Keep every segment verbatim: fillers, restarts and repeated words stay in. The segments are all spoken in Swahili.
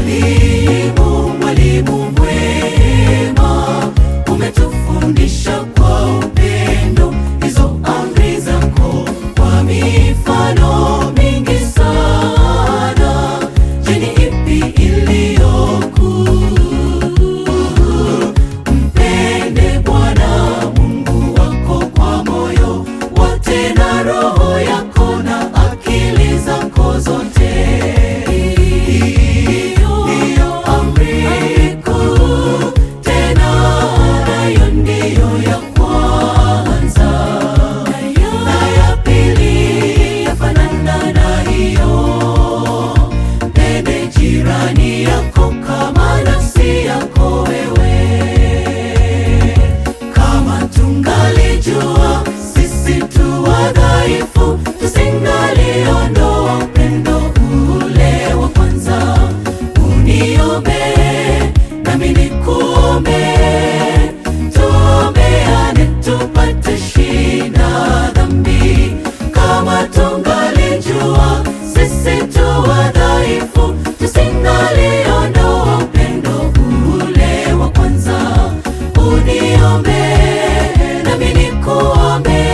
Mwalimu, mwalimu mwema, umetufundisha kwa upendo hizo amri zako kwa mifano mingi sana. Je, ni ipi iliyo kuu? Mpende Bwana Mungu wako kwa moyo wote na roho yako na akili zako zote. Jirani yako kama nafsi yako wewe. Kama tungalijua sisi tu wadhaifu, tusingaliondoa upendo ule wa kwanza. Uniombe nami nikuombe, tuombeane tupate shinda dhambi. Kama tungalijua sisi tu wadhaifu, tusingaliondoa upendo ule wa kwanza. Uniombe nami nikuombe,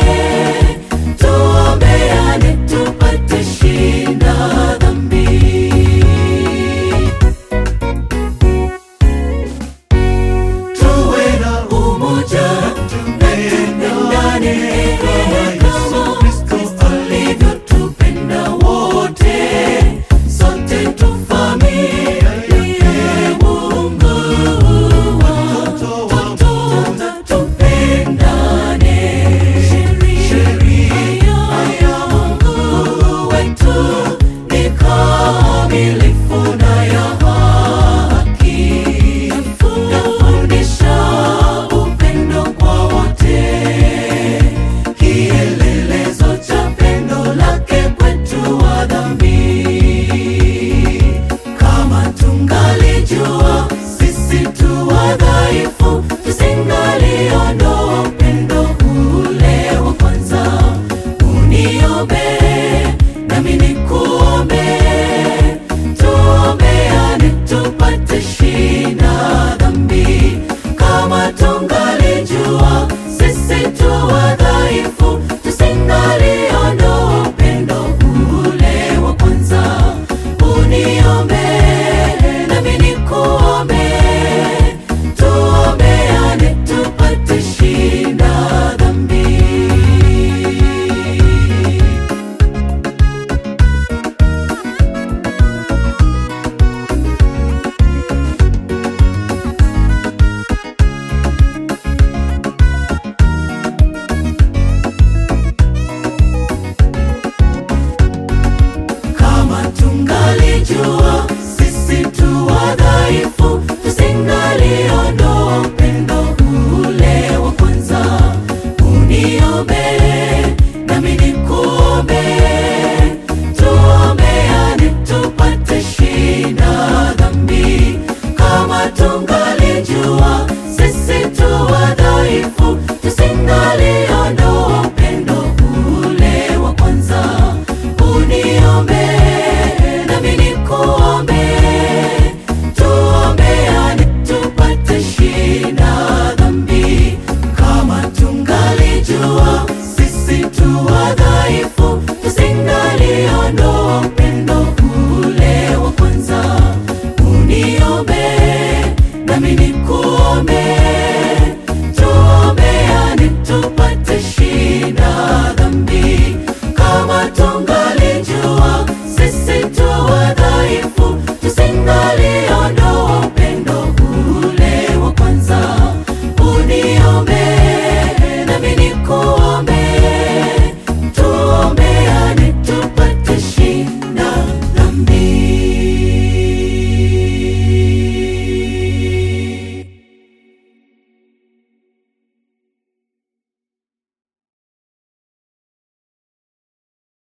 tuombeane tupate shinda dhambi. Tuwe na umoja na tupendane kama Kristo alivyotupenda wote. Sote tu familia ya Mungu, watoto tupendane. Sheria ya Mungu wetu ni kamilifu.